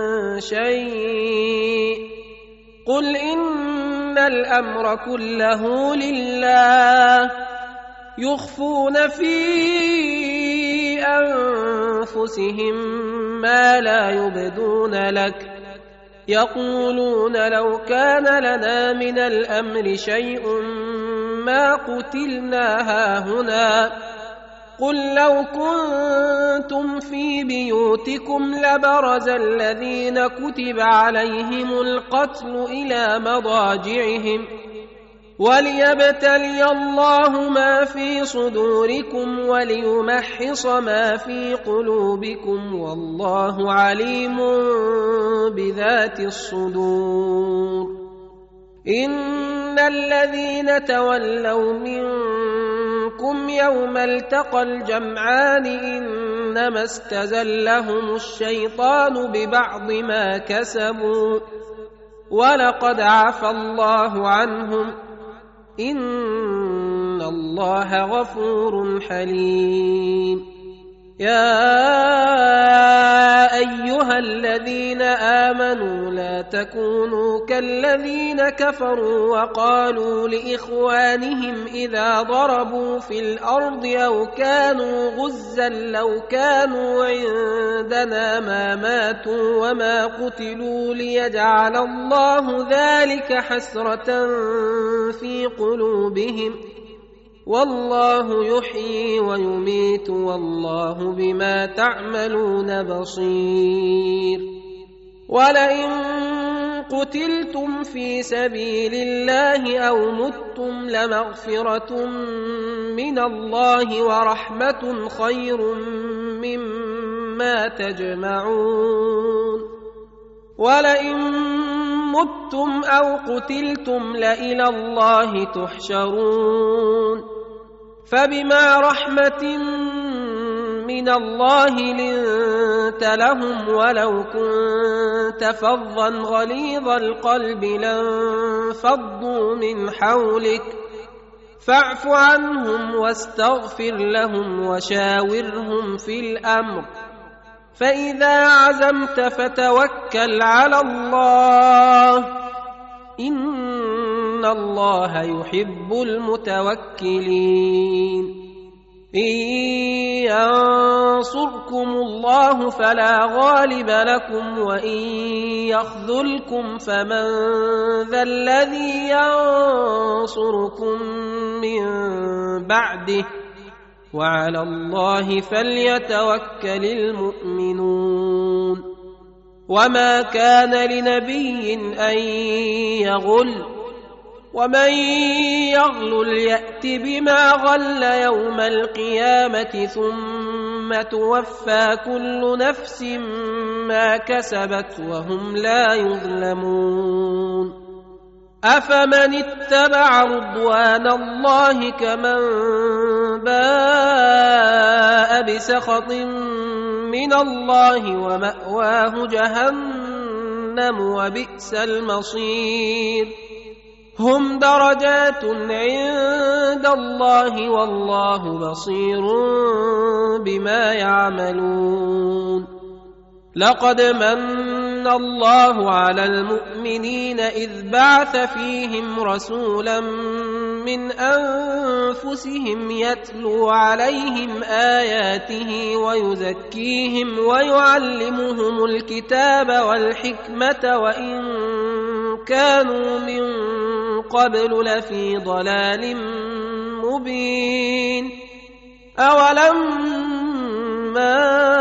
شيء قل إن الأمر كله لله يخفون في أنفسهم ما لا يبدون لك يقولون لو كان لنا من الأمر شيء ما قتلنا هاهنا قل لو كنتم في بيوتكم لبرز الذين كتب عليهم القتل إلى مضاجعهم وليبتلي الله ما في صدوركم وليمحص ما في قلوبكم والله عليم بذات الصدور إن الذين تولوا منكم يوم التقى الجمعان إنما استزلهم الشيطان ببعض ما كسبوا ولقد عفى الله عنهم إن الله غفور حليم يا أيها الذين آمنوا لا تكونوا كالذين كفروا وقالوا لإخوانهم إذا ضربوا في الأرض أو كانوا غزا لو كانوا عندنا ما ماتوا وما قتلوا ليجعل الله ذلك حسرة في قلوبهم والله يحيي ويميت والله بما تعملون بصير ولئن قتلتم في سبيل الله أو متم لمغفرة من الله ورحمة خير مما تجمعون ولئن متم أو قتلتم لإلى الله تحشرون فبما رحمة من الله لنت لهم ولو كنت فظا غليظ القلب لانفضوا من حولك فاعف عنهم واستغفر لهم وشاورهم في الأمر فإذا عزمت فتوكل على الله إن الله يحب المتوكلين إن ينصركم الله فلا غالب لكم وإن يخذلكم فمن ذا الذي ينصركم من بعده وعلى الله فليتوكل المؤمنون وما كان لنبي أن يغل ومن يغلل يأت بما غل يوم القيامة ثم توفى كل نفس ما كسبت وهم لا يظلمون أفمن اتبع رضوان الله كمن باء بسخط من الله ومأواه جهنم وبئس المصير هم درجات عند الله والله بصير بما يعملون لقد من الله على المؤمنين إذ بعث فيهم رسولا من أنفسهم يتلو عليهم آياته ويزكيهم ويعلمهم الكتاب والحكمة وإن كانوا من قبل لفي ضلال مبين أولما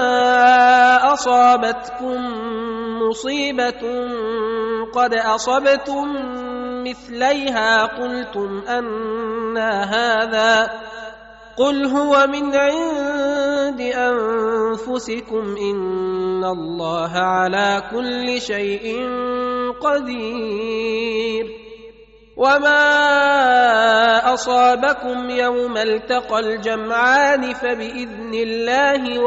أصابتكم مصيبة قد أصبتم مثليها قلتم أنى هذا قل هو من عند أنفسكم إن الله على كل شيء قدير وما أصابكم يوم التقى الجمعان فبإذن الله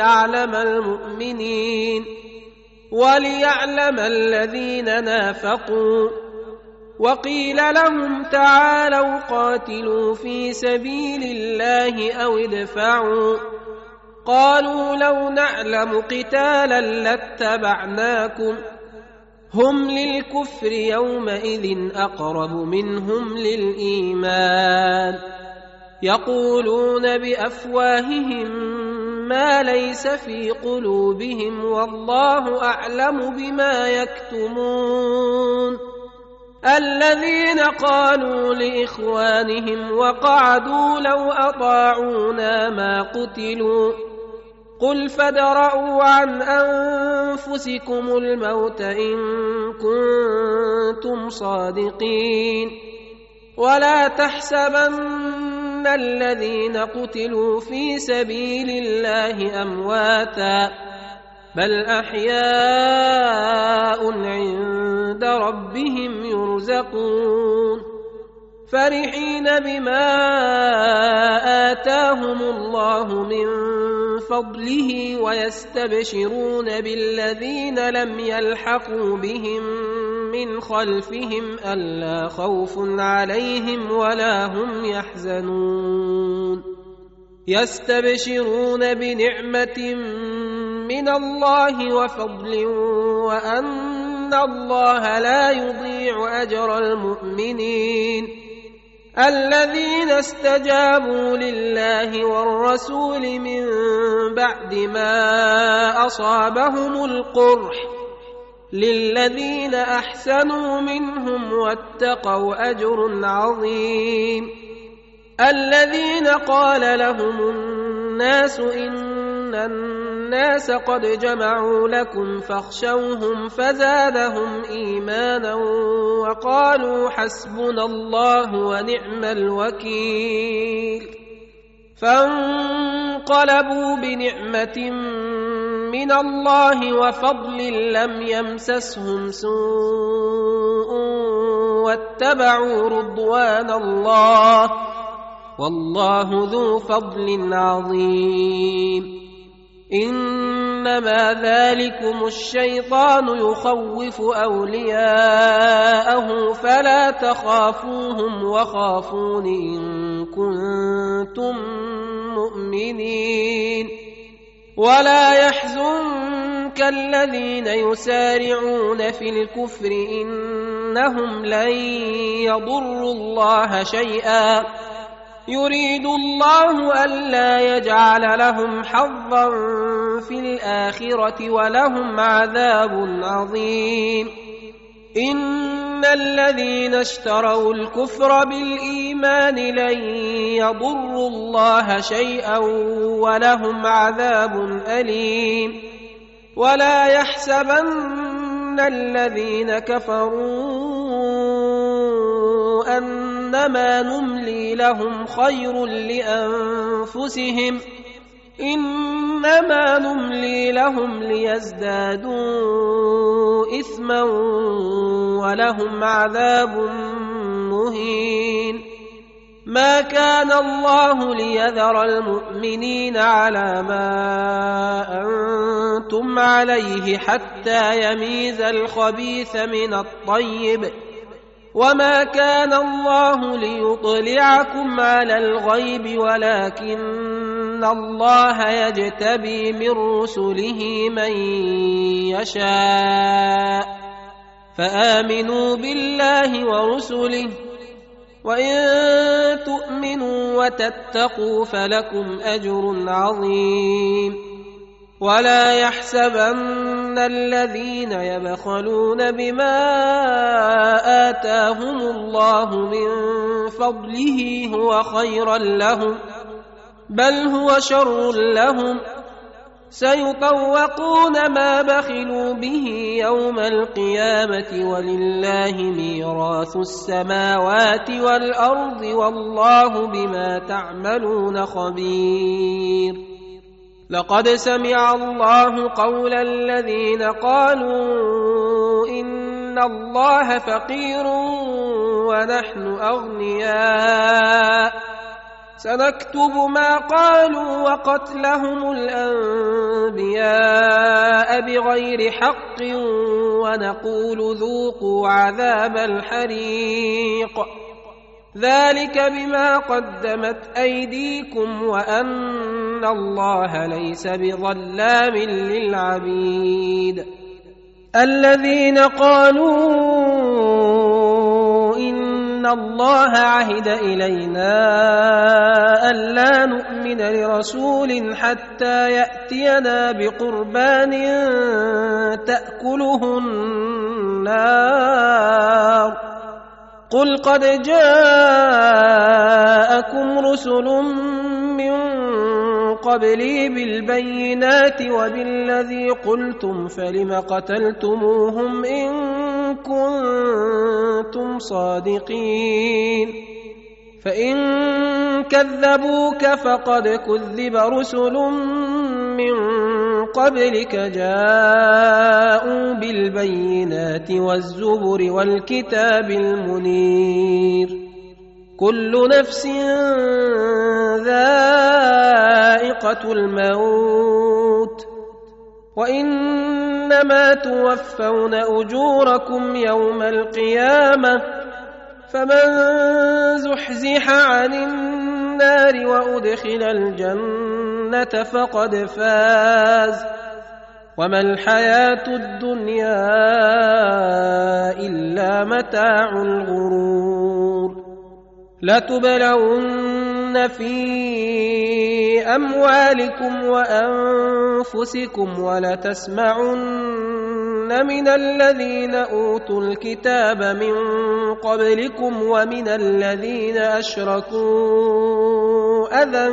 وليعلم الذين نافقوا وقيل لهم تعالوا قاتلوا في سبيل الله أو ادفعوا قالوا لو نعلم قتالا لاتبعناكم هم للكفر يومئذ أقرب منهم للإيمان يقولون بأفواههم ما ليس في قلوبهم والله أعلم بما يكتمون الذين قالوا لإخوانهم وقعدوا لو أطاعونا ما قتلوا قل فادرءوا عن أنفسكم الموت إن كنتم صادقين ولا تحسبن الذين قتلوا في سبيل الله أمواتا بل أحياء عند ربهم يرزقون فرحين بما آتاهم الله من فضله ويستبشرون بالذين لم يلحقوا بهم من خلفهم ألا خوف عليهم ولا هم يحزنون يستبشرون بنعمة من الله وفضل وأن الله لا يضيع أجر المؤمنين الذين استجابوا لله والرسول من بعد ما أصابهم القرح للذين أحسنوا منهم واتقوا أجر عظيم الذين قال لهم الناس إن الناس قد جمعوا لكم فاخشوهم فزادهم إيمانا وقالوا حسبنا الله ونعم الوكيل فانقلبوا بنعمة من الله وفضل لم يمسسهم سوء واتبعوا رضوان الله والله ذو فضل عظيم إنما ذلكم الشيطان يخوف أولياءه فلا تخافوهم وخافون إن كنتم مؤمنين ولا يحزنك الذين يسارعون في الكفر إنهم لن يضروا الله شيئا يريد الله ألا يجعل لهم حظا في الآخرة ولهم عذاب عظيم إن الذين اشتروا الكفر بالإيمان لن يضروا الله شيئا ولهم عذاب أليم ولا يحسبن الذين كفروا أنما نملي لهم خير لأنفسهم إنما نملي لهم ليزدادوا إثما ولهم عذاب مهين ما كان الله ليذر المؤمنين على ما أنتم عليه حتى يميز الخبيث من الطيب وما كان الله ليطلعكم على الغيب ولكن الله يجتبي من رسله من يشاء فآمنوا بالله ورسله وإن تؤمنوا وتتقوا فلكم أجر عظيم ولا يحسبن الذين يبخلون بما آتاهم الله من فضله هو خيرا لهم بل هو شر لهم سيطوقون ما بخلوا به يوم القيامة ولله ميراث السماوات والأرض والله بما تعملون خبير. لقد سمع الله قول الذين قالوا إن الله فقير ونحن أغنياء سنكتب ما قالوا وقتلهم الأنبياء بغير حق ونقول ذوقوا عذاب الحريق ذلك بما قدمت أيديكم وأن الله ليس بظلام للعبيد. الذين قالوا إن الله عهد إلينا ألا نؤمن لرسول حتى يأتينا بقربان تأكله النار قل قد جاءكم رسل من قبلي بالبينات وبالذي قلتم فلم قتلتموهم إن كنتم صادقين فإن كذبوك فقد كذب رسل من قبلك جاءوا بالبينات والزبر والكتاب المنير كل نفس ذائقة الموت وإنما توفون أجوركم يوم القيامة فمن زحزح عن النار وأدخل الجنة فقد فاز وما الحياة الدنيا إلا متاع الغرور. لتبلون في أموالكم وأنفسكم ولتسمعن من الذين أوتوا الكتاب من قبلكم ومن الذين أشركوا أذى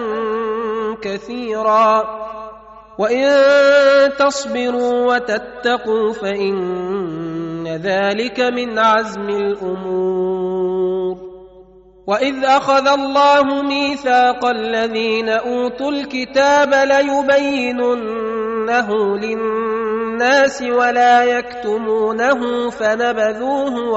كثيرا وإن تصبروا وتتقوا فإن ذلك من عزم الأمور. وإذ أخذ الله ميثاق الذين أوتوا الكتاب ليبيننه للناس ولا يكتمونه فنبذوه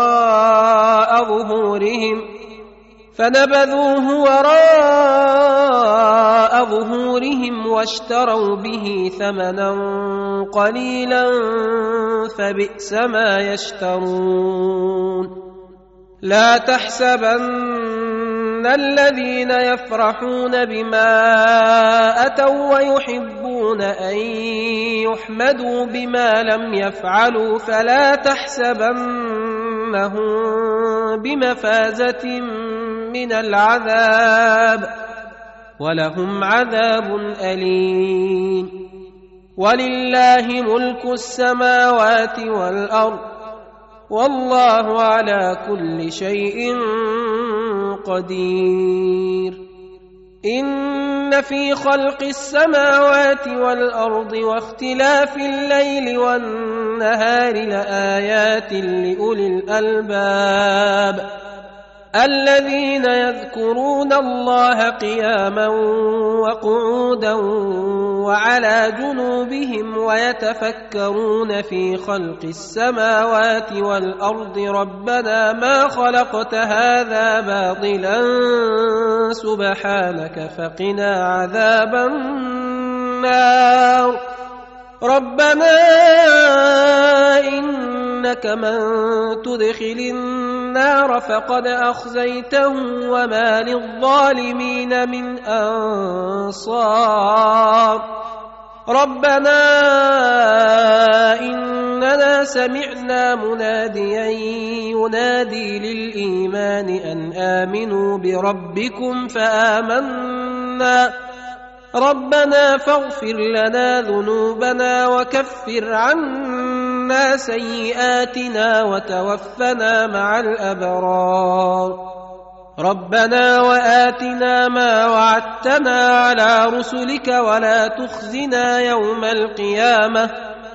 وراء ظهورهم واشتروا به ثمنا قليلا فبئس ما يشترون. لا تحسبن الذين يفرحون بما أتوا ويحبون أن يحمدوا بما لم يفعلوا فلا تحسبنهم بمفازة من العذاب ولهم عذاب أليم. ولله ملك السماوات والأرض والله على كل شيء قدير. إن في خلق السماوات والأرض واختلاف الليل والنهار لآيات لأولي الألباب الذين يذكرون الله قياما وقعودا وعلى جنوبهم ويتفكرون في خلق السماوات والأرض ربنا ما خلقت هذا باطلا سبحانك فقنا عذاب النار. ربنا إنك من تدخل النار فقد أخزيته وما للظالمين من أنصار. ربنا إننا سمعنا مناديا ينادي للإيمان أن آمنوا بربكم فآمنا ربنا فاغفر لنا ذنوبنا وكفر عنا سيئاتنا وتوفنا مع الأبرار. ربنا وآتنا ما وعدتنا على رسلك ولا تخزنا يوم القيامة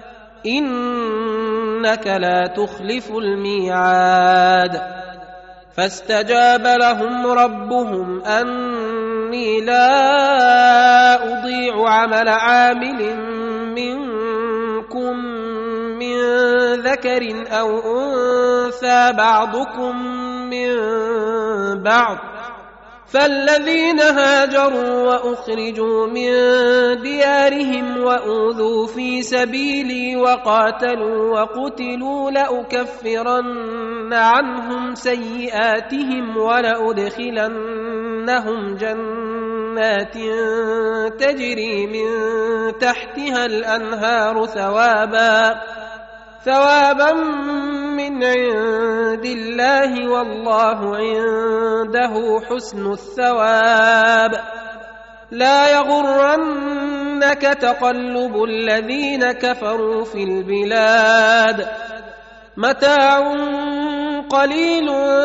إنك لا تخلف الميعاد فاستجاب لهم ربهم أني لا أضيع عمل عامل منكم من ذكر أو أنثى بعضكم من بعض فالذين هاجروا وأخرجوا من ديارهم وأوذوا في سبيلي وقاتلوا وقتلوا لأكفرن عنهم سيئاتهم ولأدخلنهم جنات تجري من تحتها الأنهار ثوابا من عند الله والله عنده حسن الثواب لا يغرنك تقلب الذين كفروا في البلاد متاع قليل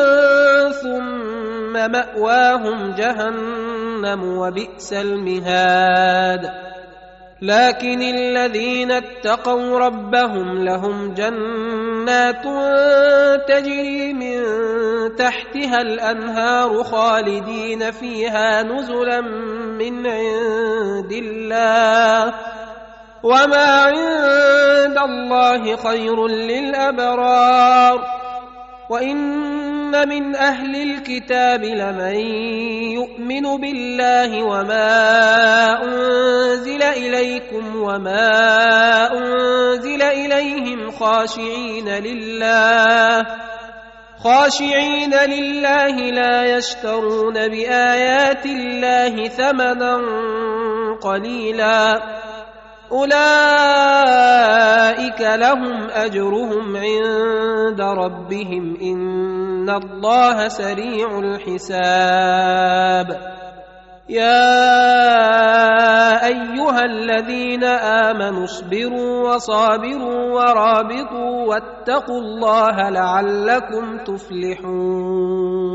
ثم مأواهم جهنم وبئس المهاد لكن الذين اتقوا ربهم لهم جنات تجري من تحتها الأنهار خالدين فيها نزلا من عند الله وما عند الله خير للأبرار وإن من أهل الكتاب لمن يؤمن بالله وما أنزل إليكم وما أنزل إليهم خاشعين لله لا يشترون بآيات الله ثمنا قليلا أولئك لهم أجرهم عند ربهم إن الله سريع الحساب يا أيها الذين آمنوا اصبروا وصابروا ورابطوا واتقوا الله لعلكم تفلحون